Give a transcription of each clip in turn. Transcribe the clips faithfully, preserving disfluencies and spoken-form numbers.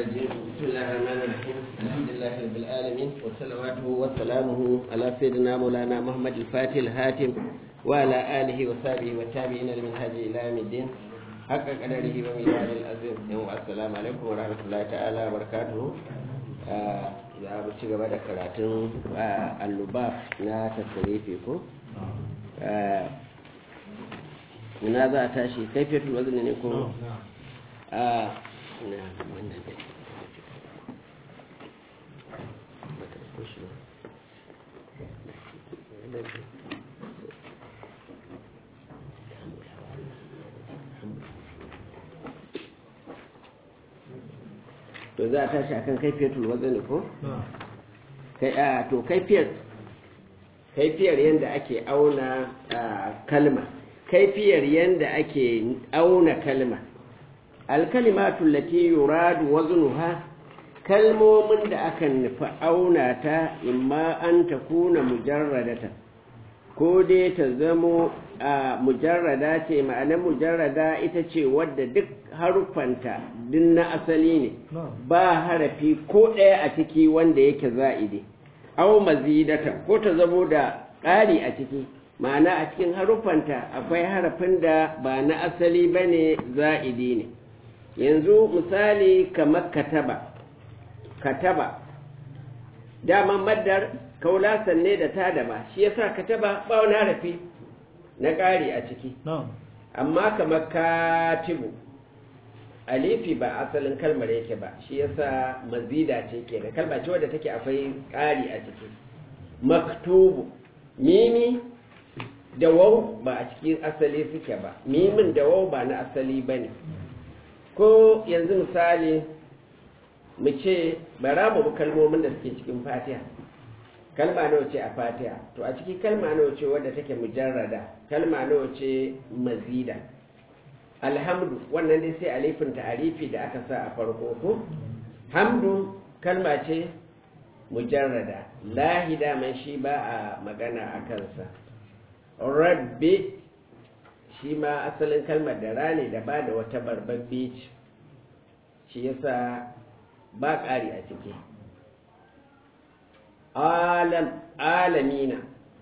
الرجيم بسم الله الرحمن الرحيم الحمد لله رب العالمين وصلواته وسلامه على سيدنا مولانا محمد الفاتح الهاتم وعلى آله وصحبه وتابعين لمنهج إلى يوم الدين حق قدره وميزان العظيم السلام عليكم ورحمة الله تعالى وبركاته za mu ci gaba da karatun allubab na tasirifi ko ina za a tashi kaifiyatul wazni ne ko a na wannan da to za a tashi akan kaifiyatul wazni ko kai a to kaifiyar kaifiyar yanda ake auna kalma kaifiyar yanda ake auna kalma alkalimatu allati yuradu waznuha kalmomin da aka nufi auna ta imma an takuna mujarradata ko dai ta zamo a mujarrada ce ma'anar mujarrada ita ce wadda duk harufanta din na asali ne ba harafi ko ɗaya a ciki wanda yake za'idi aw mazidata ko ta zamo da ƙari a ciki ma'ana a cikin harufanta akwai harafin da ba na asali bane za'idi ne yanzu misali kamar kataba kataba daman maddar kaulasan ne da ta daba shi yasa kataba ba wani harafi na ƙari a ciki amma kamar katibu alifi ba asalin kalmar yake ba shi yasa mazida ce ke da kalma ce wadda take akwai ƙari a ciki maktubu mimi da waw ba a cikin asali suke ba mimin da waw ba na asali bane ko yanzu misali mu ce bara mu kalmomin da suke cikin fatiha kalma nawa ce a fatiha to a ciki kalma nawa ce wadda take mujarrada kalma nawa ce mazida alhamdu wannan dai sai alifin ta'arifi da aka sa a farko ko hamdu kalma ce mujarrada lahi daman shi ba a magana a kansa rabbi shi ma asalin kalmar da rane da ba da wata barbabbe ce shi yasa ba ƙari a ciki alam alamina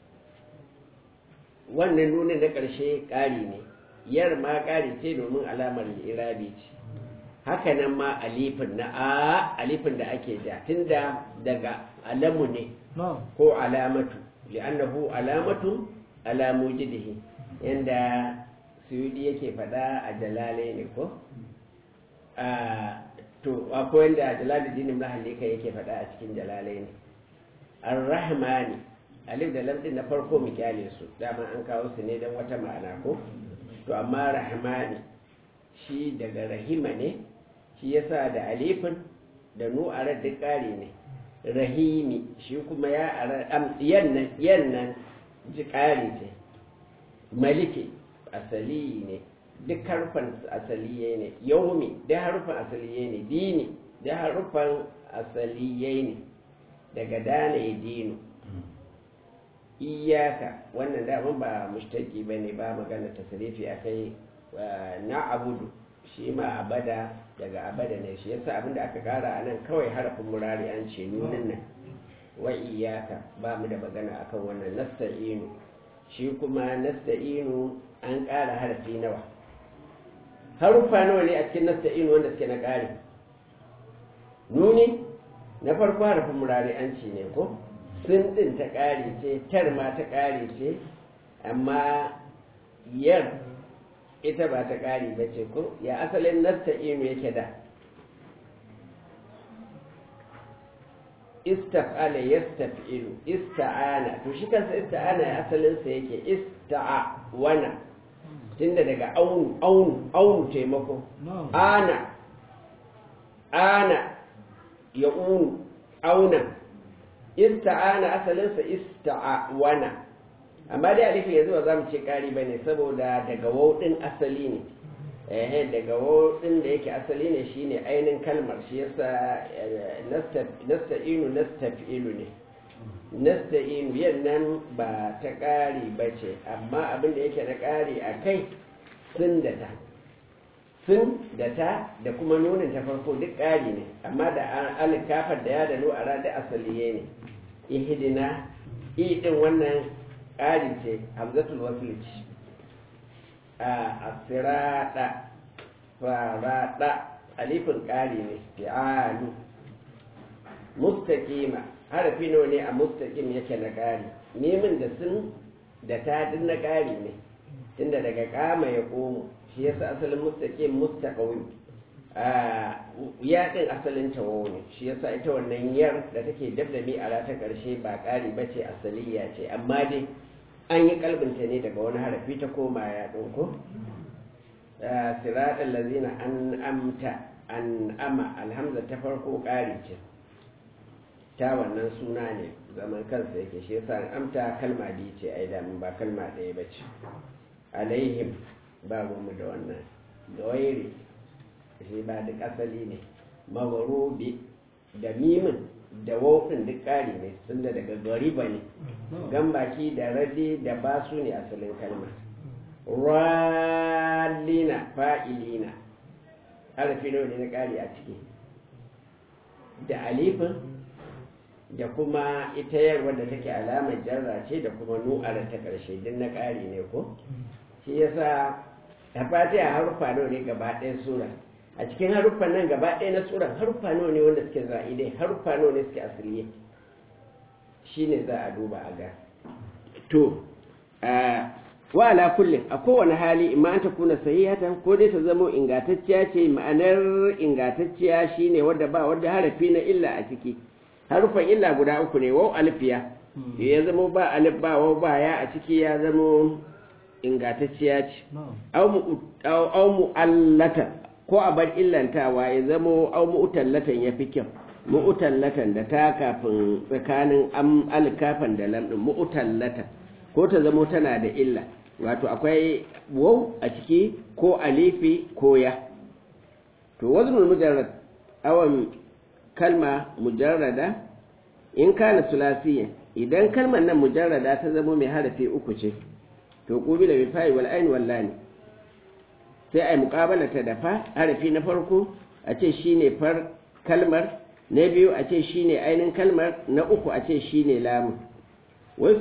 wannan nunin na ƙarshe ƙari ne yar ma ƙari ce domin alamar irabi ce haka nan ma alifin na a alifin da ake ja tunda daga alamu ne ko alamatu li'annahu alamatu ala mujidihi yanda suyudi yake faɗa a jalale ne ko to akwai yanda jalaluddin mahalika yake faɗa a cikin jalale ne ar-rahmani alif da lam din na farko mu kyale su dama an kawo su ne don wata ma'ana ko to amma rahmani shi daga rahima ne shi yasa da alifin da nu'arar duk ƙari ne rahimi shi kuma ya arar yannan yannan ji ƙari ce maliki asali ne duk harfan asaliye ne yaumi duk harfan asaliye ne dini duk harfan asaliye ne daga dana ya dino iyaka wannan daman ba mushtaki ba ne ba magana tasirifi a kai na abudu shi ma abada daga abada ne shi yasa abinda aka kara a nan kawai harafin murari an ce nunin nan wa iyaka ba mu da magana akan wannan nasta'inu shi kuma nasta'inu an kara harafi nawa harufa nawa ne a cikin nasta'inu wanda suke na kari nuni na farko harafin murari an ce ne ko sun ɗin ta ƙari ce tar ma ta ƙari ce amma yar ita ba ta ƙari ba ce ko ya asalin nasta'inu yake da istaf'ala yastaf'ilu ista'ana to shi kansa ista'ana ya asalinsa yake ista'wana tunda daga aunu aunu aunu taimako ana ana ya unu auna ista'ana asalinsa ista'wana amma dai alifin yanzu ba za mu ce ƙari ba ne saboda daga wauɗin asali ne eh daga wauɗin da yake asali ne shine ainihin kalmar shi yasa nasta'inu nastaf'ilu ne nasta'inu yannan ba ta ƙari ba ce amma abin da yake na ƙari a kai sun da ta sun da ta da kuma nunin ta farko duk ƙari ne amma da alif kafar da ya da nu a da asaliye ne ihdina i din wannan ƙari ce hamzatul wasl ce a asirada farada alifin ƙari ne fi'alu mustaqima harafi nawa ne a mustaqim yake na ƙari nemin da sun da ta din na ƙari ne tunda daga kama ya komo shi yasa asalin mustaqim mustaqawim ya din asalin tawo ne shi yasa ita wannan yar da take dabdabi a rata karshe ba ƙari bace asaliya ce amma dai an yi kalbinta ne daga wani harafi ta koma ya ɗauko siratal lazina an'amta an'ama alhamza ta farko ƙari ce ta wannan suna ne zaman kansa yake shi yasa an'amta kalma biyu ce ai da ba kalma ɗaya bace alaihim ba mu da wannan gawairi shi ba duk asali ne mawarubi da mimin da wofin duk ƙari ne tunda daga gariba ne gambaki da radi da basu ne asalin kalma rallina fa'ilina harafi nawa ne na ƙari a ciki da alifin da kuma ita yarwa da take alamar jarra ce da kuma nu'ar ta ƙarshe duk na ƙari ne ko shi yasa a fatiha haruffa nawa ne gaba ɗaya sura a cikin haruffan nan gaba ɗaya na tsoron haruffa nawa ne wanda suke za'idai haruffa nawa ne suke asiriye shi ne za a duba a ga to wa ala kullum a kowane hali imma an ta kuna sahihatan ko dai ta zamo ingantacciya ce ma'anar ingantacciya shine wadda ba wadda harafi na illa a ciki haruffan illa guda uku ne wau alfiya ya zamo ba alif ba wau ba ya a ciki ya zamo ingantacciya ce au mu'allatan ko a bar illantawa ya zamo au mu'tallatan ya fi kyau mu'tallatan da ta kafin tsakanin am alkafan da lam din mu'tallatan ko ta zamo tana da illa wato akwai waw a ciki ko alifi ko ya to waznul mujarrad awan kalma mujarrada in kana sulasiyan idan kalmar nan mujarrada ta zamo mai harafi uku ce to qubila bi fa'i wal ayn wal lam sai a yi muƙabalata da fa harafi na farko a ce shi ne far kalmar na biyu a ce shi ne ainihin kalmar na uku a ce shi ne lamun wai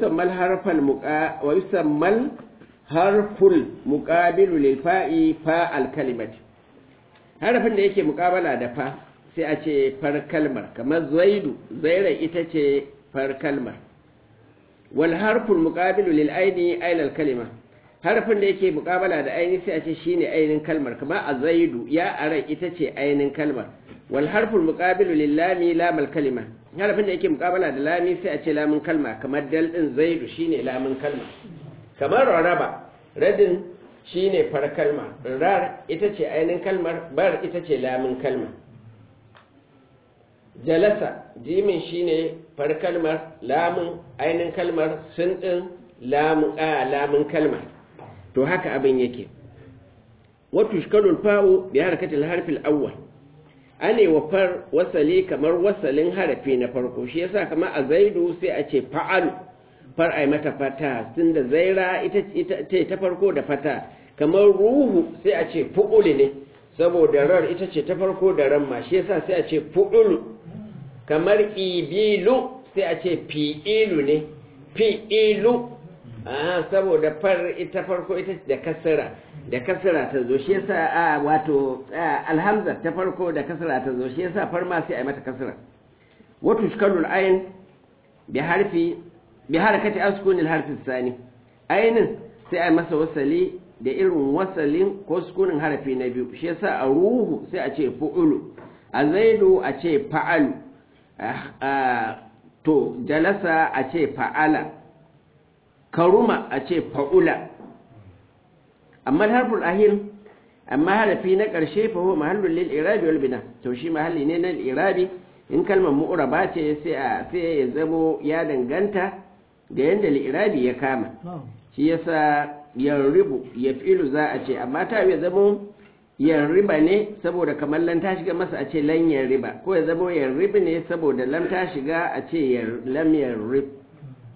sammal harful muƙabilu lilfa'i fa alkalimat harafin da yake muƙabala da fa sai a ce far kalmar kamar zaidu zaira ita ce far kalmar wal harful muƙabilu lil'aini ainal kalima harafin da yake mukabala da aini sai a ce shine ainin kalmar kamar a zaidu ya arai ita ce ainin kalmar wal harful muqabilu lil lami lamal kalima harafin da yake mukabala da lami sai a ce lamun kalma kamar dal din zaidu shine lamun kalma kamar raraba radin shine far kalma rar ita ce ainin kalmar bar ita ce lamun kalma jalasa jimin shine far kalmar lamun ainin kalmar sun din lamun a lamun kalmar to haka abin yake wato shkalul fa'u bi harakatil harfil awwal ane wa far wasali kamar wasalin harafi na farko shi yasa kamar a zaidu sai a ce fa'al far ai mata fata tunda zaira ita ita ta farko da fata kamar ruhu sai a ce fu'ul ne saboda rar ita ce ta farko da ran ma shi yasa sai a ce fu'ul kamar ibilu sai a ce fi'ilu ne fi'ilu ah saboda far ita farko ita da kasra da kasra ta zo shi yasa a wato alhamza ta farko da kasra ta zo shi yasa far ma sai a mata kasra wato shkalul ayn bi harfi bi harakati askunil harfi tsani aynin sai a masa wasali da irin wasalin ko sukunin harafi na biyu shi yasa a ruhu sai a ce fu'ulu a zaidu a ce fa'alu to jalasa a ce fa'ala karuma a ce fa'ula amma harful ahir amma harafi na ƙarshe fa huwa mahallul lil irabi wal bina to shi mahalli ne na irabi in kalmar mu'raba ce sai a sai ya zamo ya danganta da yanda irabi ya kama shi yasa yarribu yafilu za a ce amma ta ya zamo yarriba ne saboda kamar lan ta shiga masa a ce lan yarriba ko ya zamo yarrib ne saboda lam ta shiga a ce lam yarrib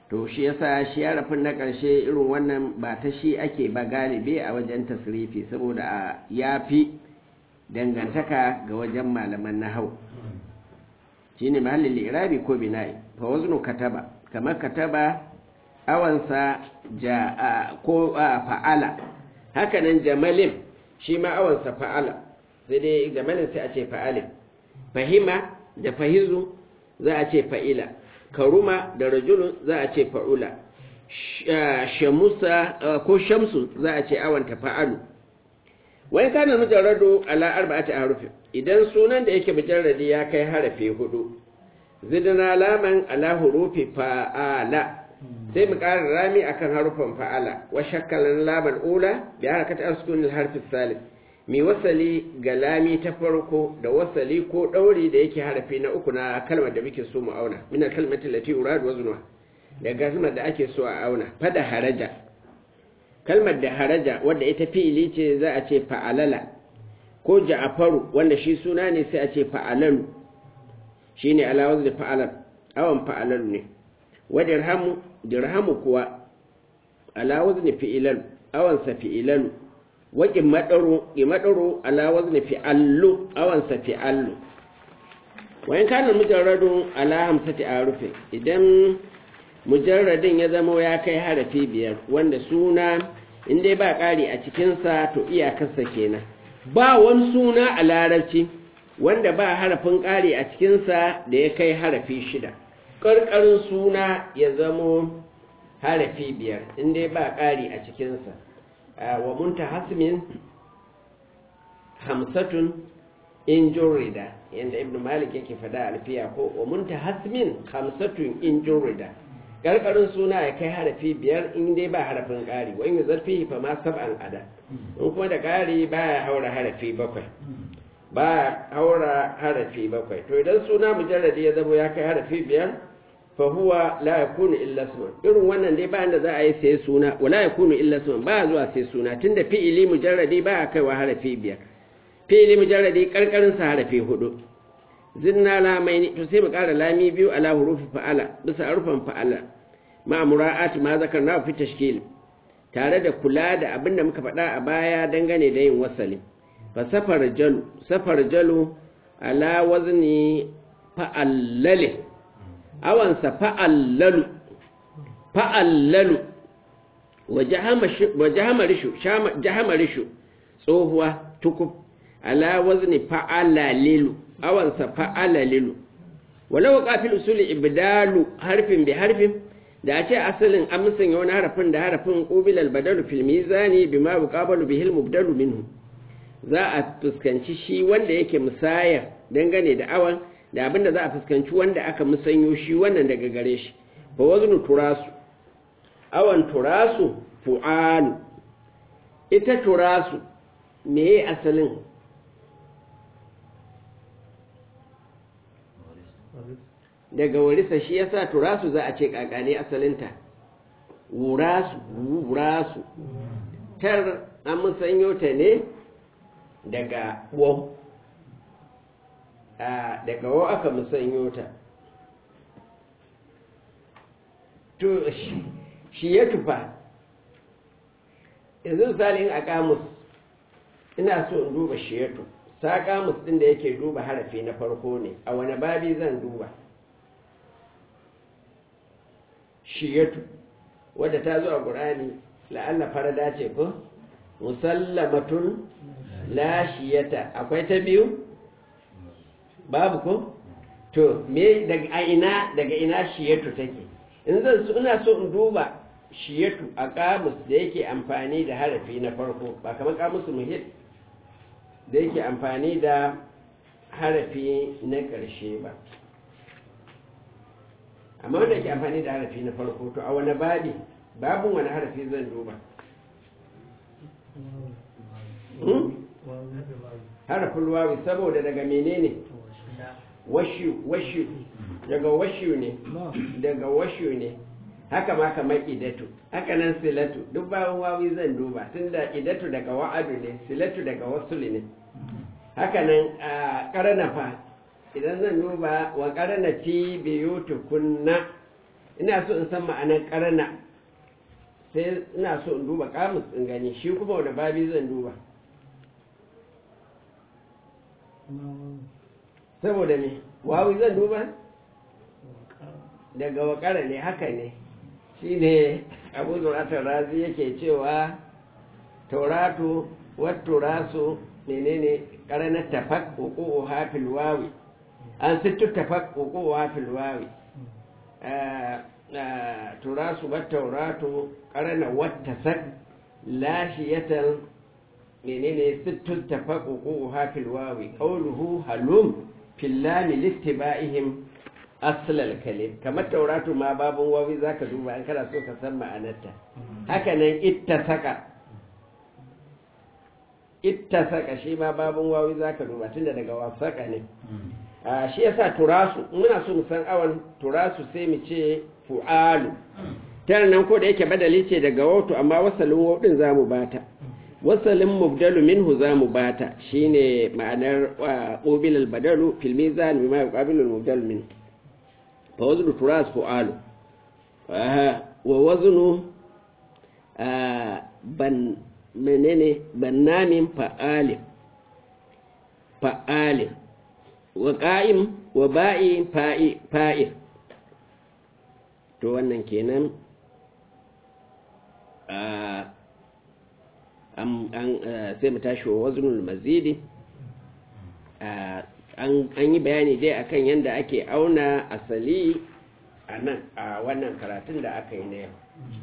to shi yasa shi harafin na ƙarshe irin wannan ba ta shi ake ba galibi a wajen tasrifi saboda ya fi dangantaka ga wajen malaman nahau shine mahallin li'irabi ko bina'i fa waznu kataba kamar kataba awansa ja ko fa'ala hakanan jamalin shi ma awansa fa'ala sai dai jamalin sai a ce fa'alin fahima da fahizu za a ce fa'ila karuma da rajulun za a ce fa'ula shamusa ko shamsu za a ce awanta fa'alu wai kana mujarradu ala arba'ati harufin idan sunan da yake mujarradi ya kai harafi hudu zidna laman ala hurufi fa'ala sai mu ƙara rami akan harufan fa'ala wa shakkalan laman ula bi harakati asukun al-harfi salis mi wasali ga lami ta farko da wasali ko ɗauri da yake harafi na uku na kalmar da muke so mu auna min kalmatin lati urad waznuha da kalmar da ake so a auna fada haraja kalmar da haraja wanda ita fi'ili ce za a ce fa'alala ko ja'faru wanda shi suna ne sai a ce fa'alalu shine ala wazni fa'alal awan fa'alalu ne wa dirhamu dirhamu kuwa ala wazni fi'ilalu awan sa fi'ilalu waƙin maɗaro maɗaro ala wazni fi'allu awansa fi'allu wayan kana mujarradun ala hamsati arufin idan mujarradin ya zama ya kai harafi biyar wanda suna in dai ba ƙari a cikinsa to iyakarsa kenan ba wani suna a larabci wanda ba harafin ƙari a cikinsa da ya kai harafi shida ƙarƙarin suna ya zamo harafi biyar in dai ba ƙari a cikinsa wa muntahasmin hamsatun in jurrida yanda ibn malik yake fada alfiya ko wa muntahasmin hamsatun in jurrida karkarin suna ya kai harafi biyar in dai ba harafin ƙari wa in zarfi fa ma sab'an ada in kuma da ƙari baya haura harafi bakwai ba haura harafi bakwai to idan suna mujarradi ya zama ya kai harafi biyar fahuwa la yakunu illa isman irin wannan dai ba inda za a yi sai suna wala yakunu illa isman ba zuwa sai suna tunda fi'ili mujarradi ba kaiwa harafi biyar fi'ili mujarradi karkarin sa harafi hudu zinna lamaini to sai mu kara lami biyu ala hurufi fa'ala bisa harfan fa'ala ma mura'at ma zakarna fi tashkil tare da kula da abin da muka faɗa a baya dangane da yin wasali fa safar jalu safar jalu ala wazni fa'allale awansa fa'allalu fa'allalu wa jahamarishu jahamarishu tsohuwa tukub ala wazni fa'alalilu awansa fa'alalilu walau qafil usuli ibdalu harfin bi harfin da a ce asalin an musanya wani harafin da harafin qubil albadalu fil mizani bima yuqabalu bihi almubdalu minhu za a fuskanci shi wanda yake musayar dangane da awan da abinda za a fuskanci wanda aka musanyo shi wannan daga gare shi fa waznu turasu awan turasu fu'alu ita turasu meye asalin daga warisa shi yasa turasu za a ce kakane asalinta wurasu wurasu tar an musanyo ta ne daga wo daga wo aka musanyo ta to shi ya tufa yanzu misalin a kamus ina so in duba shiyatu sa kamus din da yake duba harafi na farko ne a wani babi zan duba shiyatu wadda ta zo a ƙur'ani la'alla farada ce ko musallamatun la shiyata akwai ta biyu babu ko to me daga ina daga ina shiyatu take in zan so ina so in duba shiyatu a kamus da yake amfani da harafi na farko ba kamar kamusu muhit da yake amfani da harafi na ƙarshe ba amma wanda yake amfani da harafi na farko to a wani babi babin wani harafi zan duba harafin wawi saboda daga menene washu washu daga washu ne daga washu ne haka ma kamar idatu haka nan silatu duk babin wawi zan duba tunda idatu daga wa'adu ne silatu daga wasul ne haka nan a karanafa idan zan duba wa karana fi biyutukunna ina so in san ma'anar karana sai ina so in duba kamus in gani shi kuma wani babi zan duba saboda me wawi zan duba daga wakara ne haka ne shi ne abu zuratar razi yake cewa tauratu wattu rasu menene karanar tafak uku hafil wawi an sittu tafak uku hafil wawi turasu wattauratu karana wata sak lashiyatan menene sittu tafak uku hafil wawi qawluhu halum fillani littiba'ihim aslal kalim kamar tauratu ma babun wawi zaka duba an kana so ka san ma'anarta haka nan ittasaka ittasaka shi ma babun wawi zaka duba tunda daga wasaka ne a shi yasa turasu muna so mu san awan turasu sai mu ce fu'alu tare nan ko da yake badali ce daga wautu amma wasalin waudin zamu bata wasalin mubdalu minhu zamu bata shine ma'anar qabil al badalu fil mizan bima yuqabilu al mubdal min fa waznu turas fu'alu wa waznu ban menene bannamin fa'alin fa'alin wa qa'im wa ba'i fa'i fa'il to wannan kenan sai mu tashi wa waznul mazidi an yi bayani dai akan yadda ake auna asali a nan a wannan karatun da aka yi na yau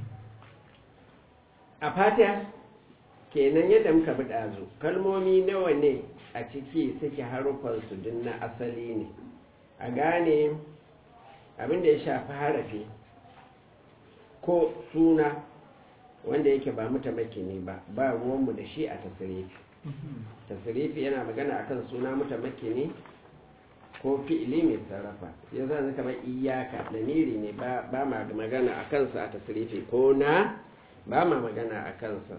a fata kenan yadda muka bi ɗazu kalmomi nawa ne a ciki suke harufansu din na asali ne a gane abinda ya shafi harafi ko suna wanda yake ba mutamakini ba ba ruwanmu da shi a tasirifi tasirifi yana magana akan suna mutamakini ko fi'ili mai sarrafa ya zan zaka mai iyaka lamiri ne ba ma magana a kansa a tasirifi ko na ba ma magana a kansa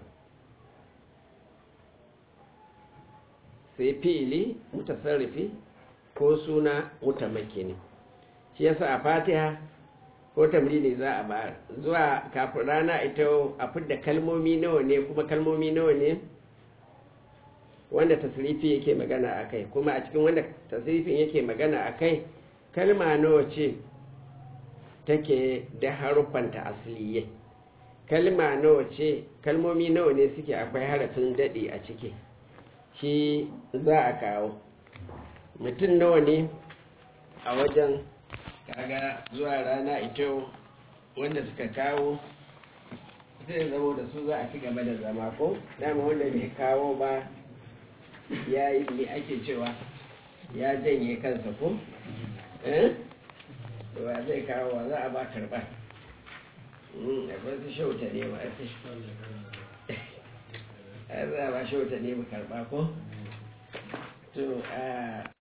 sai fi'ili mutasarrifi ko suna mutamakini shi yasa a fatiha ko tamrini za a bayar zuwa kafin rana ita a fidda kalmomi nawa ne kuma kalmomi nawa ne wanda tasrifi yake magana a kai kuma a cikin wanda tasrifin yake magana a kai kalma nawa ce take da haruffanta asliye kalma nawa ce kalmomi nawa ne suke akwai harafin daɗi a ciki shi za a kawo mutum nawa ne a wajen kaga zuwa rana ita wanda suka kawo zai zama da su za a ci gaba da zama ko dama wanda bai kawo ba ya yi ne ake cewa ya janye kansa ko eh wa zai kawo wa za a ba karba akwai su shauta ne ba a za a ba shauta ne ba karba ko to a